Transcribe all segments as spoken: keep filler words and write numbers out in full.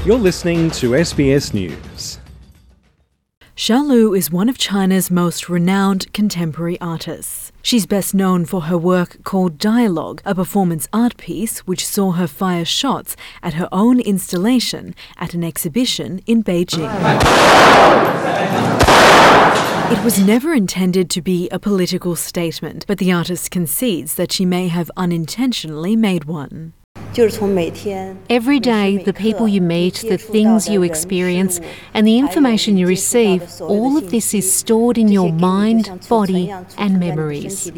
You're listening to S B S News. Xiao Lu is one of China's most renowned contemporary artists. She's best known for her work called Dialogue, a performance art piece which saw her fire shots at her own installation at an exhibition in Beijing. It was never intended to be a political statement, but the artist concedes that she may have unintentionally made one. Every day, the people you meet, the things you experience, and the information you receive, all of this is stored in your mind, body, and memories.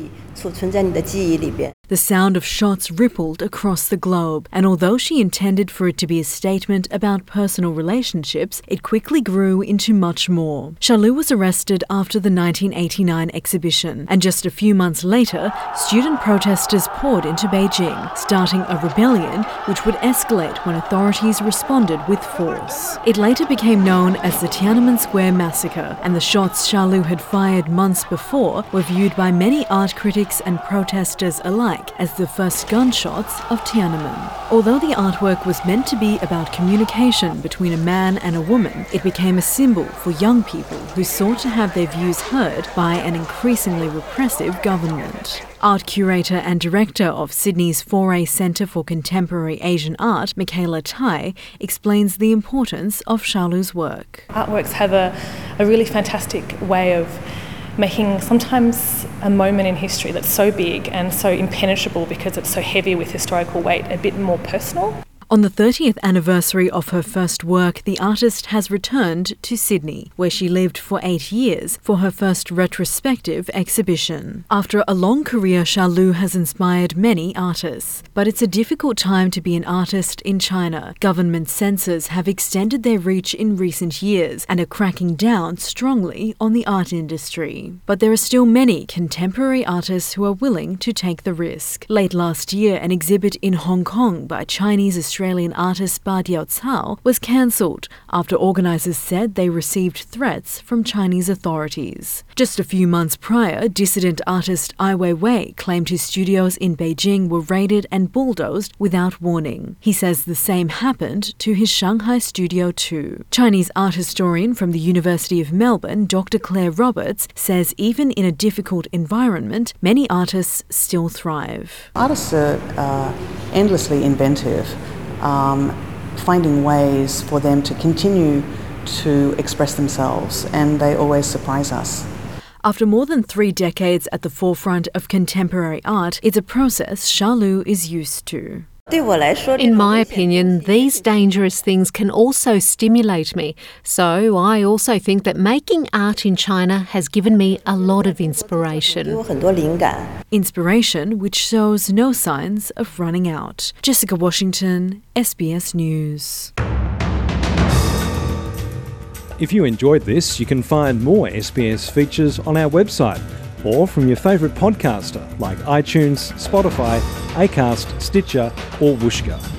The sound of shots rippled across the globe, and although she intended for it to be a statement about personal relationships, it quickly grew into much more. Xiao Lu was arrested after the nineteen eighty-nine exhibition, and just a few months later, student protesters poured into Beijing, starting a rebellion which would escalate when authorities responded with force. It later became known as the Tiananmen Square Massacre, and the shots Xiao Lu had fired months before were viewed by many art critics and protesters alike as the first gunshots of Tiananmen. Although the artwork was meant to be about communication between a man and a woman, it became a symbol for young people who sought to have their views heard by an increasingly repressive government. Art curator and director of Sydney's Foray Centre for Contemporary Asian Art, Michaela Tai, explains the importance of Xiao Lu's work. Artworks have a, a really fantastic way of making sometimes a moment in history that's so big and so impenetrable because it's so heavy with historical weight a bit more personal. On the thirtieth anniversary of her first work, the artist has returned to Sydney, where she lived for eight years, for her first retrospective exhibition. After a long career, Xiao Lu has inspired many artists. But it's a difficult time to be an artist in China. Government censors have extended their reach in recent years and are cracking down strongly on the art industry. But there are still many contemporary artists who are willing to take the risk. Late last year, an exhibit in Hong Kong by Chinese Australian artist Ba Diao was cancelled after organisers said they received threats from Chinese authorities. Just a few months prior, dissident artist Ai Weiwei claimed his studios in Beijing were raided and bulldozed without warning. He says the same happened to his Shanghai studio too. Chinese art historian from the University of Melbourne, Doctor Claire Roberts, says even in a difficult environment, many artists still thrive. Artists are uh, endlessly inventive. Um, finding ways for them to continue to express themselves, and they always surprise us. After more than three decades at the forefront of contemporary art, it's a process Xiao Lu is used to. In my opinion, these dangerous things can also stimulate me. So I also think that making art in China has given me a lot of inspiration. Inspiration which shows no signs of running out. Jessica Washington, S B S News. If you enjoyed this, you can find more S B S features on our website or from your favourite podcaster like iTunes, Spotify, Acast, Stitcher or Whooshkaa.